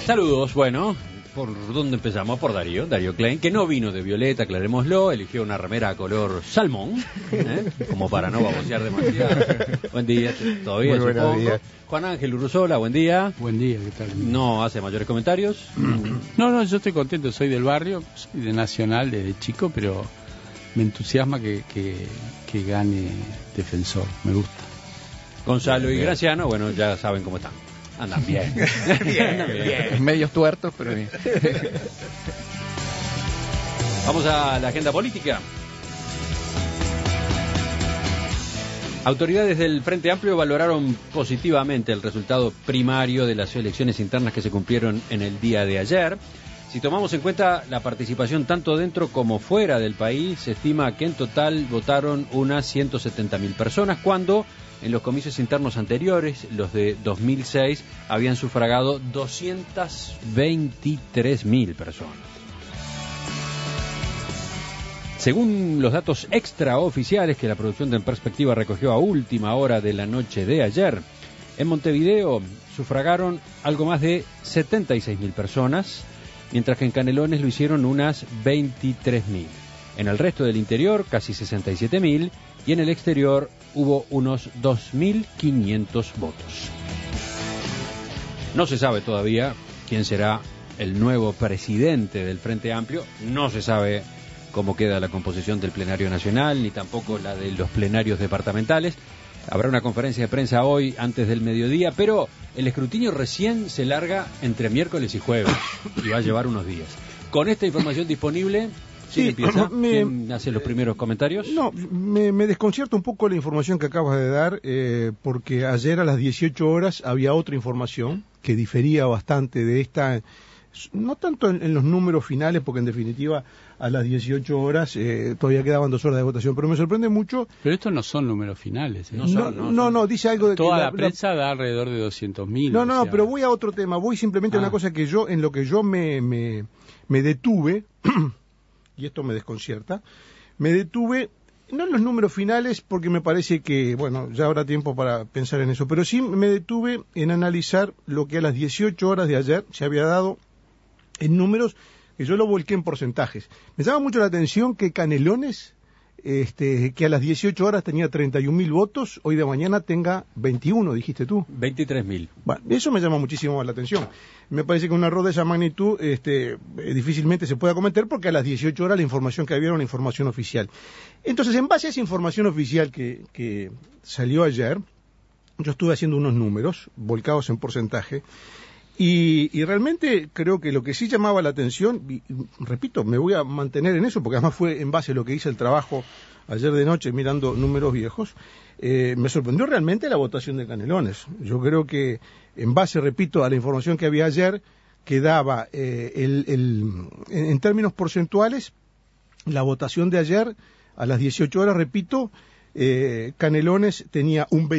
Saludos, bueno, ¿por dónde empezamos? Por Darío Klein, que no vino de violeta, aclarémoslo, eligió una remera color salmón, como para no babosear demasiado. Buen día, todavía Muy buenos supongo. días. Juan Ángel Uruzola, buen día. Buen día, ¿qué tal? No hace mayores comentarios. No, yo estoy contento, soy del barrio, soy de Nacional desde chico, pero me entusiasma que gane Defensor, me gusta. Gonzalo y Graciano, bueno, ya saben cómo están. Andan bien. bien. Medios tuertos, pero bien. Vamos a la agenda política. Autoridades del Frente Amplio valoraron positivamente el resultado primario de las elecciones internas que se cumplieron en el día de ayer. Si tomamos en cuenta la participación tanto dentro como fuera del país, se estima que en total votaron unas 170.000 personas, cuando en los comicios internos anteriores, los de 2006, habían sufragado 223.000 personas. Según los datos extraoficiales que la producción de En Perspectiva recogió a última hora de la noche de ayer, en Montevideo sufragaron algo más de 76.000 personas, mientras que en Canelones lo hicieron unas 23.000. En el resto del interior, casi 67.000, y en el exterior hubo unos 2.500 votos. No se sabe todavía quién será el nuevo presidente del Frente Amplio, no se sabe cómo queda la composición del plenario nacional, ni tampoco la de los plenarios departamentales. Habrá una conferencia de prensa hoy antes del mediodía, pero el escrutinio recién se larga entre miércoles y jueves y va a llevar unos días. Con esta información disponible, ¿quién empieza? ¿Quién hace los primeros comentarios? No, me desconcierta un poco la información que acabas de dar, porque ayer a las 18 horas había otra información que difería bastante de esta, no tanto en los números finales, porque en definitiva a las 18 horas todavía quedaban 2 horas de votación, pero me sorprende mucho. Pero estos no son números finales. No, dice algo de toda que la prensa da alrededor de 200.000. No, pero voy a otro tema, voy simplemente a una cosa que en lo que yo me detuve, y esto me desconcierta, me detuve no en los números finales, porque me parece que, bueno, ya habrá tiempo para pensar en eso, pero sí me detuve en analizar lo que a las 18 horas de ayer se había dado en números, que yo lo volqué en porcentajes. Me llama mucho la atención que Canelones, que a las 18 horas tenía 31.000 votos, hoy de mañana tenga 21, dijiste tú. 23.000. Bueno, eso me llama muchísimo la atención. Me parece que un error de esa magnitud difícilmente se pueda cometer, porque a las 18 horas la información que había era una información oficial. Entonces, en base a esa información oficial que salió ayer, yo estuve haciendo unos números volcados en porcentaje, y realmente creo que lo que sí llamaba la atención, y repito, me voy a mantener en eso, porque además fue en base a lo que hice el trabajo ayer de noche mirando números viejos, me sorprendió realmente la votación de Canelones. Yo creo que en base, repito, a la información que había ayer, que daba en términos porcentuales, la votación de ayer a las 18 horas, repito, Canelones tenía un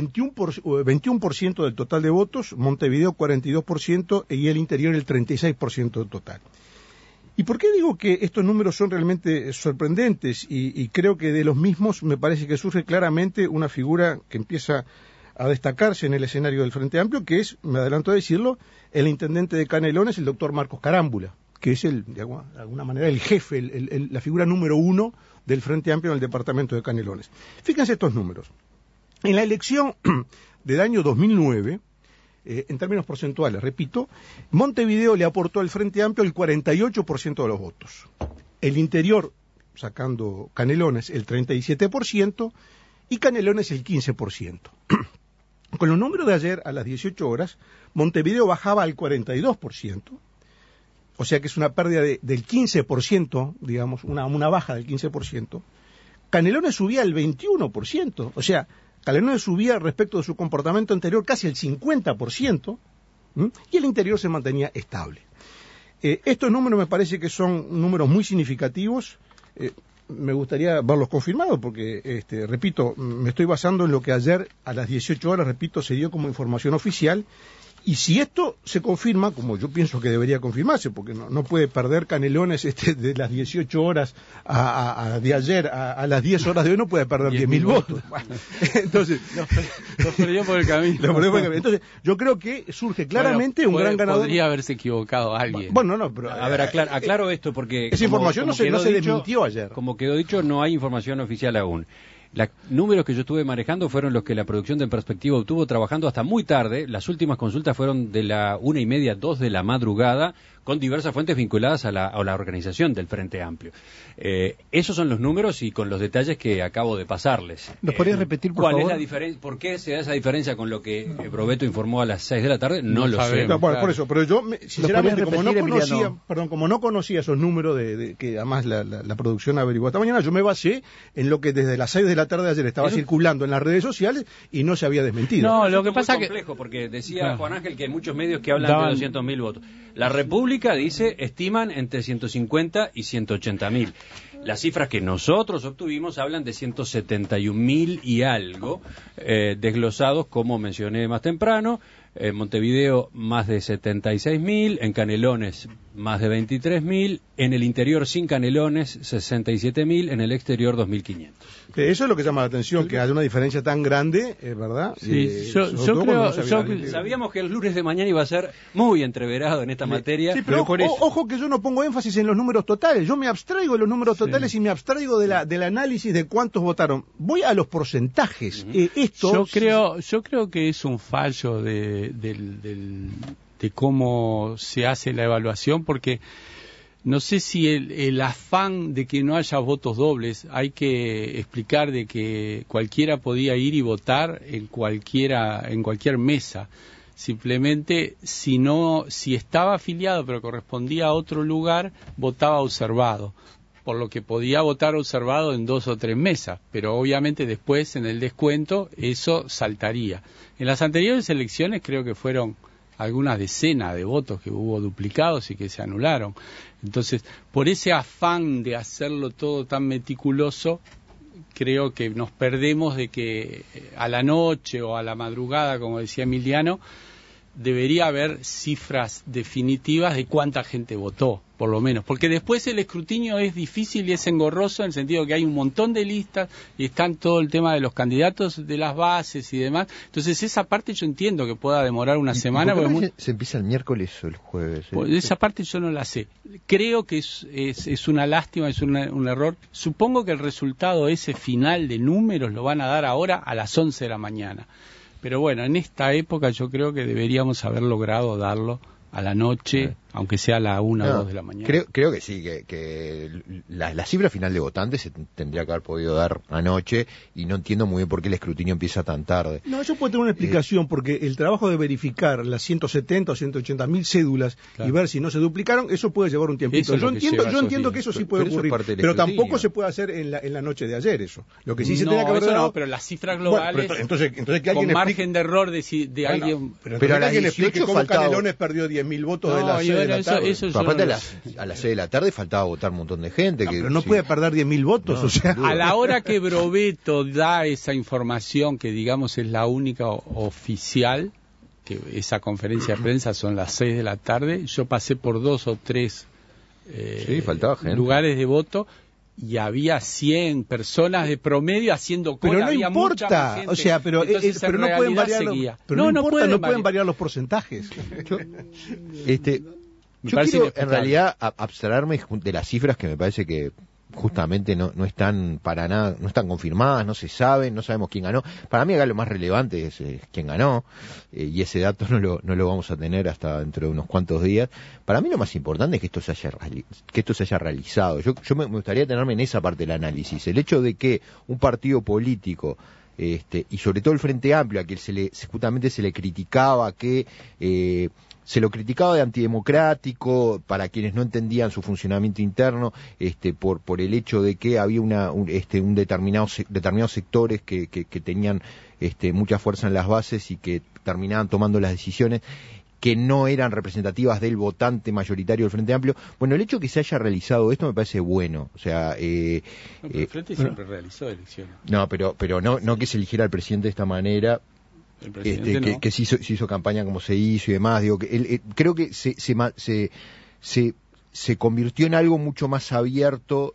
21% del total de votos, Montevideo 42% y el interior el 36% del total. ¿Y por qué digo que estos números son realmente sorprendentes? Y creo que de los mismos me parece que surge claramente una figura que empieza a destacarse en el escenario del Frente Amplio, que es, me adelanto a decirlo, el intendente de Canelones, el doctor Marcos Carámbula, que es de alguna manera el jefe, la figura número 1 del Frente Amplio en el departamento de Canelones. Fíjense estos números. En la elección del año 2009, en términos porcentuales, repito, Montevideo le aportó al Frente Amplio el 48% de los votos. El interior, sacando Canelones, el 37% y Canelones el 15%. Con los números de ayer a las 18 horas, Montevideo bajaba al 42%. O sea que es una pérdida del 15%, digamos, una baja del 15%. Canelones subía al 21%, o sea, Canelones subía respecto de su comportamiento anterior casi el 50%, y el interior se mantenía estable. Estos números me parece que son números muy significativos. Me gustaría verlos confirmados porque, repito, me estoy basando en lo que ayer a las 18 horas, repito, se dio como información oficial, Y si esto se confirma, como yo pienso que debería confirmarse, porque no puede perder Canelones de las 18 horas de ayer a las 10 horas de hoy, no puede perder 10.000 votos. Entonces, lo perdió por el camino. Entonces, yo creo que surge claramente un gran ganador. Podría haberse equivocado alguien. Bueno, no, pero... A ver, aclaro esto porque... Esa información no se desmintió ayer. Como quedó dicho, no hay información oficial aún. Los números que yo estuve manejando fueron los que la producción de En Perspectiva obtuvo trabajando hasta muy tarde. Las últimas consultas fueron de la 1:30, 2 de la madrugada, con diversas fuentes vinculadas a la organización del Frente Amplio. Esos son los números y con los detalles que acabo de pasarles. ¿Nos podrías repetir, por favor? ¿Cuál es la diferencia? ¿Por qué se da esa diferencia con lo que Brovetto informó a las 6 de la tarde? No lo sé. No, bueno, por eso, pero yo, sinceramente, como no conocía esos números que además la producción averiguó esta mañana, yo me basé en lo que desde las 6 de la tarde de ayer estaba circulando en las redes sociales y no se había desmentido. No, lo que pasa es complejo, porque decía Juan Ángel que hay muchos medios que hablan de 200.000 votos. La República dice, estiman entre 150 y 180.000. Las cifras que nosotros obtuvimos hablan de 171.000 y algo, desglosados, como mencioné más temprano. En Montevideo más de 76.000, en Canelones más de 23.000, en el interior sin Canelones 67.000, en el exterior 2.500. Eso es lo que llama la atención, que haya una diferencia tan grande, ¿verdad? Sí, yo creo... Sabíamos que el lunes de mañana iba a ser muy entreverado en esta materia. Sí, pero ojo que yo no pongo énfasis en los números totales, yo me abstraigo de los números totales y me abstraigo del análisis de cuántos votaron. Voy a los porcentajes. Yo creo que es un fallo de cómo se hace la evaluación, porque no sé si el afán de que no haya votos dobles, hay que explicar de que cualquiera podía ir y votar en cualquier mesa. Simplemente, si estaba afiliado pero correspondía a otro lugar, votaba observado, por lo que podía votar observado en 2 o 3 mesas, pero obviamente después en el descuento eso saltaría. En las anteriores elecciones creo que fueron algunas decenas de votos que hubo duplicados y que se anularon. Entonces, por ese afán de hacerlo todo tan meticuloso, creo que nos perdemos de que a la noche o a la madrugada, como decía Emiliano, debería haber cifras definitivas de cuánta gente votó, por lo menos, porque después el escrutinio es difícil y es engorroso en el sentido que hay un montón de listas y están todo el tema de los candidatos, de las bases y demás. Entonces esa parte yo entiendo que pueda demorar una semana. Porque ¿se empieza el miércoles o el jueves? Pues esa parte yo no la sé. Creo que es una lástima, es un error. Supongo que el resultado ese final de números lo van a dar ahora a las 11 de la mañana. Pero bueno, en esta época yo creo que deberíamos haber logrado darlo a la noche, aunque sea a la 1 o 2 de la mañana. Creo que sí, que la cifra final de votantes se tendría que haber podido dar anoche, y no entiendo muy bien por qué el escrutinio empieza tan tarde. No, eso puede tener una explicación, porque el trabajo de verificar las 170 o 180.000 cédulas y ver si no se duplicaron, eso puede llevar un tiempito. Yo entiendo que eso sí puede ocurrir, pero tampoco se puede hacer en la noche de ayer eso. Lo que sí se tenía que haber dado... No, pero las cifras globales, bueno, entonces que alguien con margen de error de alguien... Pero a alguien explique cómo Canelones perdió 10.000 votos de las 6 de la tarde. Aparte a las 6 de la tarde faltaba votar un montón de gente. Pero no puede perder 10.000 votos. O sea. A la hora que Brovetto da esa información, que digamos es la única oficial, que esa conferencia de prensa son las 6 de la tarde, yo pasé por 2 o 3 faltaba gente. Lugares de voto, y había 100 personas de promedio haciendo cola. Pero no había importa, o sea, pero no pueden variar no pueden variar los porcentajes. Yo quiero en realidad abstraerme de las cifras, que me parece que justamente no están para nada, no están confirmadas, no se sabe, no sabemos quién ganó. Para mí acá lo más relevante es quién ganó, y ese dato no lo vamos a tener hasta dentro de unos cuantos días. Para mí lo más importante es que esto se haya realizado. Yo me gustaría tenerme en esa parte del análisis. El hecho de que un partido político, y sobre todo el Frente Amplio, a que justamente se le criticaba que se lo criticaba de antidemocrático para quienes no entendían su funcionamiento interno, por el hecho de que había un determinados sectores que tenían mucha fuerza en las bases y que terminaban tomando las decisiones que no eran representativas del votante mayoritario del Frente Amplio. Bueno, el hecho de que se haya realizado esto me parece bueno. O sea, el Frente siempre realizó elecciones. No, pero no que se eligiera al presidente de esta manera. El presidente que se hizo campaña como se hizo y demás. Digo, que creo que se convirtió en algo mucho más abierto.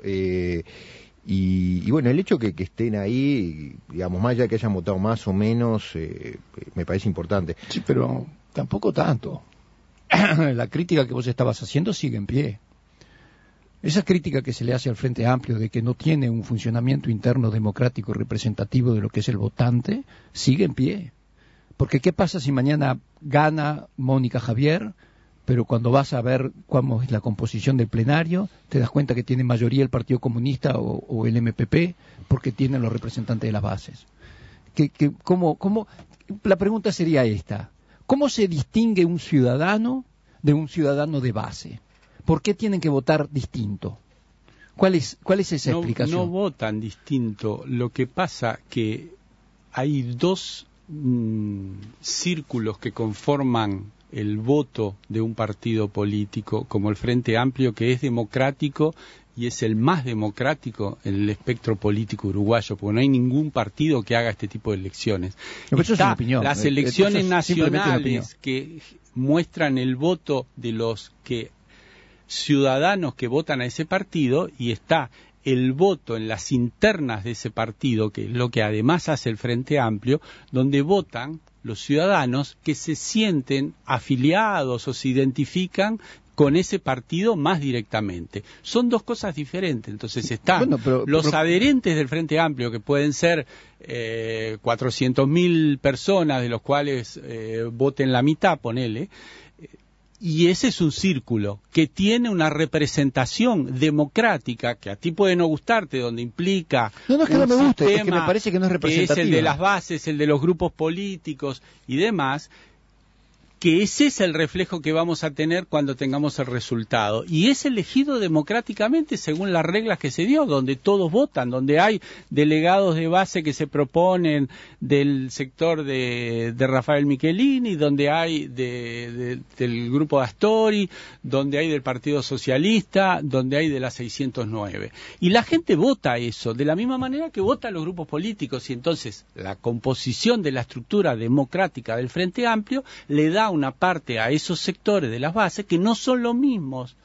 Y bueno, el hecho que estén ahí, digamos, más allá de que hayan votado más o menos, me parece importante. Sí, pero tampoco tanto. La crítica que vos estabas haciendo sigue en pie. Esa crítica que se le hace al Frente Amplio de que no tiene un funcionamiento interno democrático y representativo de lo que es el votante, sigue en pie. Porque ¿qué pasa si mañana gana Mónica Javier, pero cuando vas a ver cómo es la composición del plenario, te das cuenta que tiene mayoría el Partido Comunista o el MPP, porque tienen los representantes de las bases? ¿Cómo? La pregunta sería esta: ¿cómo se distingue un ciudadano de un ciudadano de base? ¿Por qué tienen que votar distinto? ¿Cuál es esa explicación? No votan distinto. Lo que pasa que hay dos círculos que conforman el voto de un partido político, como el Frente Amplio, que es democrático y es el más democrático en el espectro político uruguayo, porque no hay ningún partido que haga este tipo de elecciones. Pero eso es una opinión. Las elecciones nacionales que muestran el voto de los ciudadanos que votan a ese partido, y está el voto en las internas de ese partido, que es lo que además hace el Frente Amplio, donde votan los ciudadanos que se sienten afiliados o se identifican con ese partido más directamente. Son dos cosas diferentes. Entonces están los adherentes del Frente Amplio, que pueden ser 400.000 personas, de los cuales voten la mitad, ponele. Y ese es un círculo que tiene una representación democrática que a ti puede no gustarte, donde implica no es que no me guste, es que me parece que no es representativa, que es el de las bases, el de los grupos políticos y demás, que ese es el reflejo que vamos a tener cuando tengamos el resultado. Y es elegido democráticamente según las reglas que se dio, donde todos votan, donde hay delegados de base que se proponen del sector de Rafael Michelini, donde hay del grupo de Astori, donde hay del Partido Socialista, donde hay de la 609. Y la gente vota eso, de la misma manera que votan los grupos políticos. Y entonces la composición de la estructura democrática del Frente Amplio le da una parte a esos sectores de las bases que no son los mismos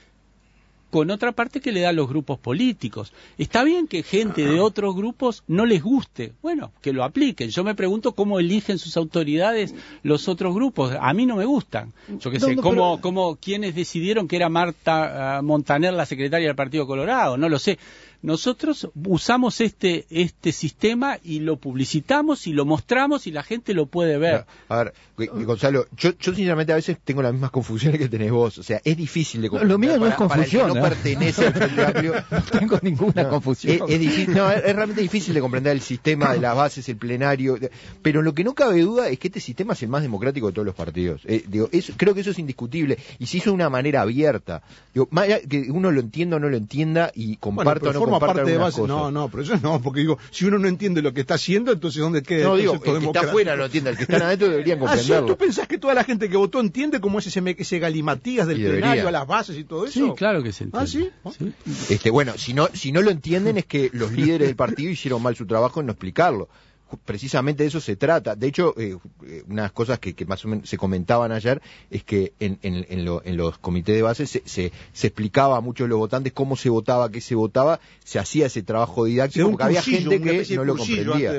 con otra parte que le da a los grupos políticos. Está bien que gente de otros grupos no les guste, bueno, que lo apliquen. Yo me pregunto cómo eligen sus autoridades los otros grupos. A mí no me gustan. Yo qué sé, ¿quiénes decidieron que era Marta Montaner la secretaria del Partido Colorado? No lo sé. Nosotros usamos este sistema y lo publicitamos y lo mostramos y la gente lo puede ver. A ver, Gonzalo, yo sinceramente a veces tengo las mismas confusiones que tenés vos. O sea, es difícil de comprender. Lo mío no es confusión. Para el que no pertenece al Frente Amplio. No tengo ninguna confusión. Es difícil, es realmente difícil de comprender el sistema de las bases, el plenario. Pero lo que no cabe duda es que este sistema es el más democrático de todos los partidos. Creo que eso es indiscutible. Y se hizo de una manera abierta. Más allá que uno lo entienda o no lo entienda y comparta o no parte de base. No, pero eso no, porque digo, si uno no entiende lo que está haciendo, entonces ¿dónde queda? No, digo, el que está afuera lo entiende, el que está adentro deberían comprenderlo. ¿Tú pensás que toda la gente que votó entiende cómo es ese galimatías del plenario a las bases y todo eso? Sí, claro que se entiende. ¿Sí? Bueno, si no lo entienden es que los líderes del partido hicieron mal su trabajo en no explicarlo. Precisamente de eso se trata. De hecho, unas cosas que más o menos se comentaban ayer es que en los comités de base se explicaba a muchos de los votantes cómo se votaba, qué se votaba, se hacía ese trabajo didáctico porque había gente que no lo comprendía.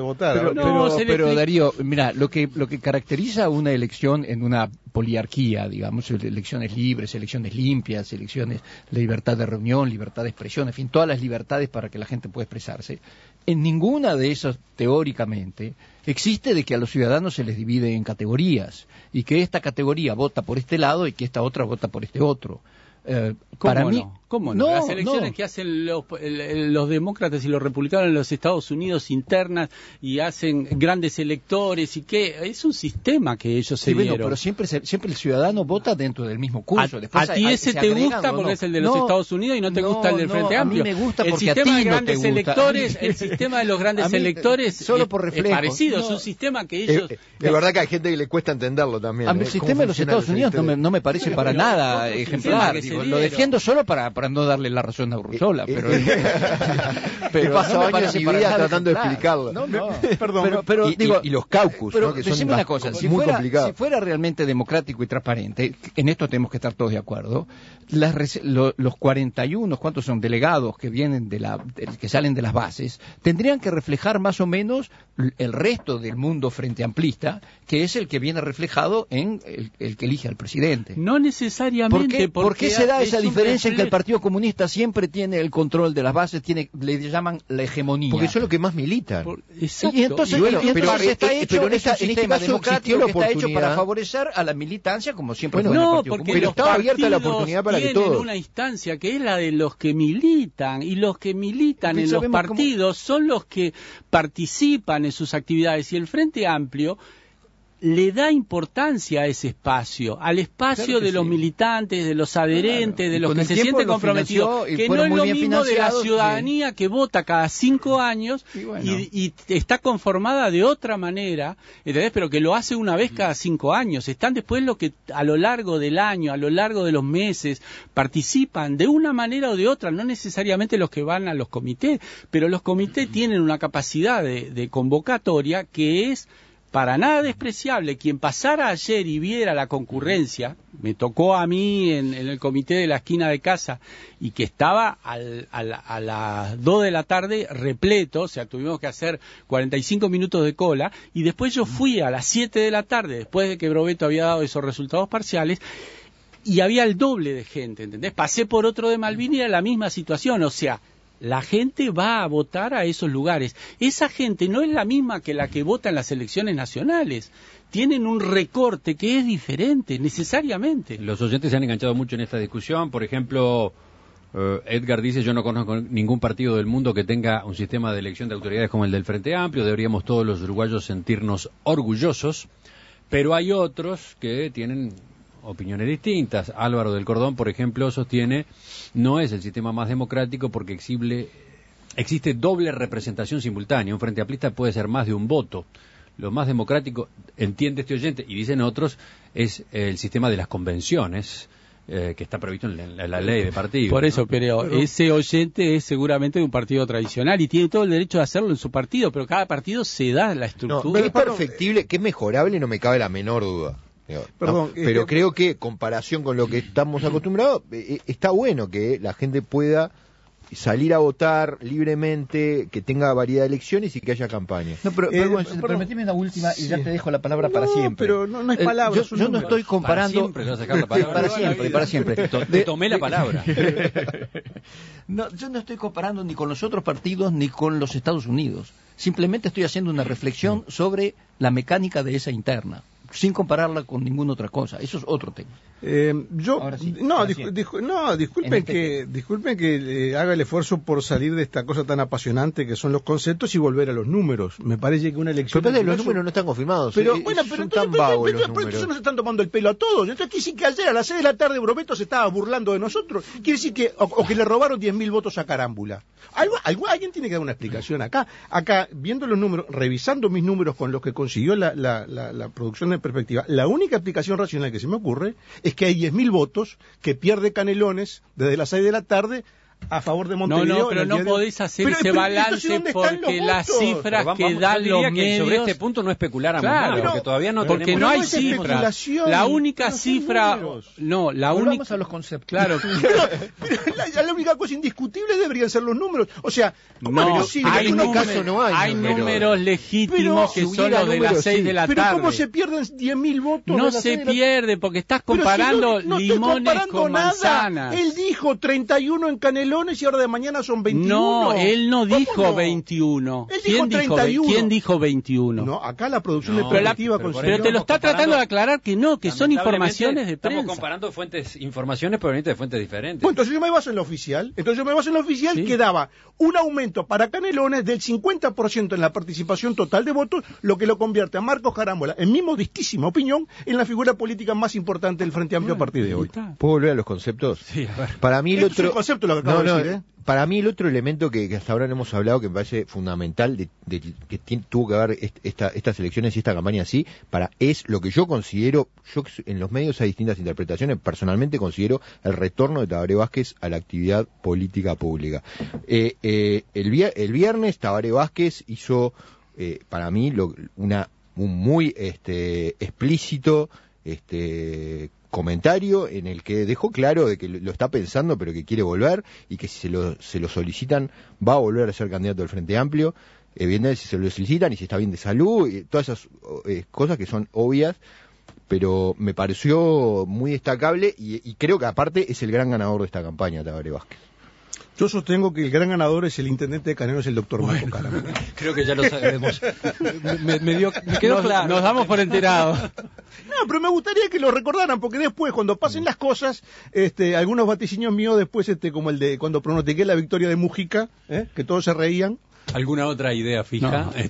Pero Darío, mira, lo que caracteriza una elección en una poliarquía, digamos, elecciones libres, elecciones limpias, elecciones, libertad de reunión, libertad de expresión, en fin, todas las libertades para que la gente pueda expresarse. En ninguna de esas, teóricamente, existe de que a los ciudadanos se les divide en categorías y que esta categoría vota por este lado y que esta otra vota por este otro. Para mí, ¿Cómo no? Las elecciones que hacen los demócratas y los republicanos en los Estados Unidos internas y hacen grandes electores y que es un sistema que ellos se dieron. Pero siempre el ciudadano vota dentro del mismo curso. Después a ti ese te gusta porque es el de los Estados Unidos y no te gusta el del Frente Amplio. A mí me gusta porque el sistema a ti de grandes no te gusta. electores, el sistema de los grandes electores solo por reflejo. Es parecido, es un sistema que ellos... De verdad que hay gente que le cuesta entenderlo también. A mí el sistema de los Estados Unidos no me parece para nada ejemplar. Lo defiendo solo para para no darle la razón a Urresola, pero he pasado no años de mi vida tratando de explicarlo. Perdón. Pero digo, y los caucus, pero ¿no? Que son decime una cosa, si muy complicados. Si fuera realmente democrático y transparente, en esto tenemos que estar todos de acuerdo, los 41, ¿cuántos son? Delegados que vienen que salen de las bases, tendrían que reflejar más o menos el resto del mundo frente amplista, que es el que viene reflejado en el que elige al presidente. No necesariamente. ¿Por qué se da esa diferencia en que el partido Partido Comunista siempre tiene el control de las bases, le llaman la hegemonía? Porque son los que más militan. Exacto. Y entonces, pero en este sistema caso democrático existió que la está hecho para oportunidad. favorecer a la militancia, como siempre fue en el No, Partido porque Comunista. Pero los estaba abierta la partidos oportunidad para que tienen todos. una instancia que es la de los que militan, y los que militan en los Sabemos partidos son los que participan en sus actividades, y el Frente Amplio le da importancia a ese espacio, al espacio Claro que de los sí. militantes, de los adherentes, Claro. de Y los con que el se tiempo sienten lo comprometidos, financió y que no fueron es muy lo bien mismo de la financiados, ciudadanía que vota cada 5 años Y bueno. y está conformada de otra manera, ¿entendés? Pero que lo hace una vez cada 5 años. Están después lo que a lo largo del año, a lo largo de los meses, participan de una manera o de otra, no necesariamente los que van a los comités, pero los comités tienen una capacidad de convocatoria que es para nada despreciable. Quien pasara ayer y viera la concurrencia, me tocó a mí en el comité de la esquina de casa, y que estaba a las 2 de la tarde repleto, o sea, tuvimos que hacer 45 minutos de cola, y después yo fui a las 7 de la tarde, después de que Brovetto había dado esos resultados parciales, y había el doble de gente, ¿entendés? Pasé por otro de Malvin y era la misma situación, o sea, la gente va a votar a esos lugares. Esa gente no es la misma que la que vota en las elecciones nacionales. Tienen un recorte que es diferente, necesariamente. Los oyentes se han enganchado mucho en esta discusión. Por ejemplo, Edgar dice: yo no conozco ningún partido del mundo que tenga un sistema de elección de autoridades como el del Frente Amplio. Deberíamos todos los uruguayos sentirnos orgullosos. Pero hay otros que tienen opiniones distintas. Álvaro del Cordón, por ejemplo, sostiene: no es el sistema más democrático porque existe doble representación simultánea. Un frente amplista puede ser más de un voto. Lo más democrático, entiende este oyente, y dicen otros, es el sistema de las convenciones, que está previsto en la ley de partidos. Por eso, ¿no? pero ese oyente es seguramente de un partido tradicional y tiene todo el derecho de hacerlo en su partido, pero cada partido se da la estructura. No, que es perfectible, que es mejorable, no me cabe la menor duda. Perdón, pero creo que, en comparación con lo que estamos acostumbrados, está bueno que la gente pueda salir a votar libremente, que tenga variedad de elecciones y que haya campaña. No, pero permitime una última y ya te dejo la palabra para siempre. Pero no es palabra. Yo no estoy comparando... Para siempre, vas a sacar la palabra. Para siempre. Te tomé la palabra. No, yo no estoy comparando ni con los otros partidos ni con los Estados Unidos. Simplemente estoy haciendo una reflexión sobre la mecánica de esa interna, sin compararla con ninguna otra cosa. Eso es otro tema. Disculpen que haga el esfuerzo por salir de esta cosa tan apasionante que son los conceptos y volver a los números. Me parece que una elección... Pero los números no están confirmados. Pero son tan vagos los números. Entonces nos están tomando el pelo a todos. Entonces quiere decir que ayer a las 6 de la tarde Brovetto se estaba burlando de nosotros. Quiere decir que o que le robaron 10.000 votos a Carámbula. Alguien tiene que dar una explicación acá. Acá, viendo los números, revisando mis números con los que consiguió la producción de Perspectiva, la única explicación racional que se me ocurre es que hay 10.000 votos que pierde Canelones desde las 6 de la tarde a favor de Montevideo. No, pero no podés hacer ese balance porque las cifras que dan los medios... sobre este punto no especuláramos nada, porque todavía no porque tenemos... no hay es cifras. La única cifra... No, la única... Vamos a los conceptos. Claro. pero la única cosa indiscutible deberían ser los números. O sea, no, hay números legítimos que son los de las 6 de la tarde. Pero ¿cómo se pierden 10.000 votos? No se pierde porque estás comparando limones con manzanas. Él dijo 31 en Canelones y ahora de mañana son 21. No, él no dijo 21. Él dijo 31. ¿Quién dijo 21? No, acá la producción de Perspectiva... Pero te lo está tratando de aclarar que no, que son informaciones de prensa. Estamos comparando informaciones provenientes de fuentes diferentes. Bueno, entonces yo me baso en lo oficial. Sí. Que daba un aumento para Canelones del 50% en la participación total de votos, lo que lo convierte a Marcos Carámbola, en mi modestísima opinión, en la figura política más importante del Frente Amplio a partir de hoy. ¿Puedo volver a los conceptos? Sí, a ver. Para mí el Esto es otro... un concepto lo que acabo Para mí el otro elemento que hasta ahora no hemos hablado, que me parece fundamental, que tuvo que haber estas elecciones y esta campaña así, es lo que yo considero, en los medios hay distintas interpretaciones, personalmente considero el retorno de Tabaré Vázquez a la actividad política pública. El viernes Tabaré Vázquez hizo, para mí, un muy explícito comentario en el que dejó claro de que lo está pensando, pero que quiere volver, y que si se lo solicitan va a volver a ser candidato del Frente Amplio. Evidentemente, si se lo solicitan y si está bien de salud, y todas esas cosas que son obvias, pero me pareció muy destacable y creo que aparte es el gran ganador de esta campaña, Tabaré Vázquez. Yo sostengo que el gran ganador es el intendente de Canelones, el doctor Marco Cara. Creo que ya lo sabemos. Me quedó claro. Nos damos por enterados. No, pero me gustaría que lo recordaran, porque después, cuando pasen las cosas, algunos vaticinios míos después, como el de cuando pronostiqué la victoria de Mujica, que todos se reían. ¿Alguna otra idea fija? No.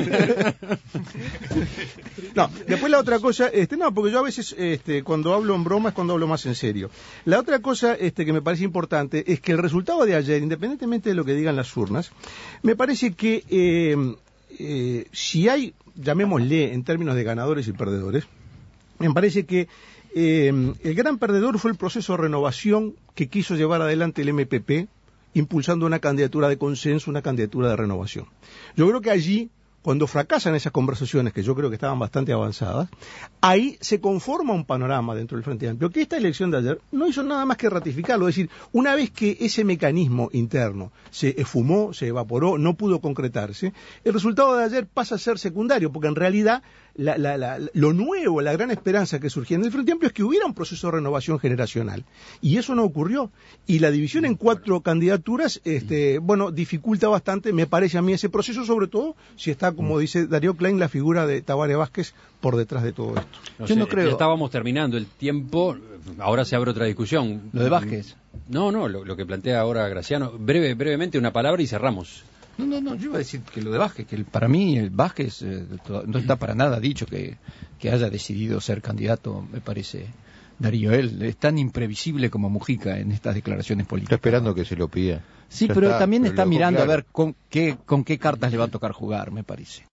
No, después la otra cosa, no, porque yo a veces cuando hablo en broma es cuando hablo más en serio. La otra cosa que me parece importante es que el resultado de ayer, independientemente de lo que digan las urnas, me parece que si hay, llamémosle en términos de ganadores y perdedores, me parece que el gran perdedor fue el proceso de renovación que quiso llevar adelante el MPP, impulsando una candidatura de consenso, una candidatura de renovación. Yo creo que allí, cuando fracasan esas conversaciones, que yo creo que estaban bastante avanzadas, ahí se conforma un panorama dentro del Frente Amplio, que esta elección de ayer no hizo nada más que ratificarlo. Es decir, una vez que ese mecanismo interno se esfumó, se evaporó, no pudo concretarse, el resultado de ayer pasa a ser secundario, porque en realidad lo nuevo, la gran esperanza que surgía en el Frente Amplio es que hubiera un proceso de renovación generacional. Y eso no ocurrió. Y la división en 4 candidaturas, dificulta bastante, me parece a mí, ese proceso, sobre todo si está, como dice Darío Klein, la figura de Tabaré Vázquez por detrás de todo esto. Yo no creo. Ya estábamos terminando el tiempo, ahora se abre otra discusión. ¿Lo de Vázquez? No, lo que plantea ahora Graciano. Brevemente una palabra y cerramos. No, yo iba a decir que lo de Vázquez, que para mí el Vázquez no está para nada dicho que haya decidido ser candidato, me parece, Darío. Él es tan imprevisible como Mujica en estas declaraciones políticas. Está esperando que se lo pida. Sí, pero también está mirando a ver con qué cartas le va a tocar jugar, me parece.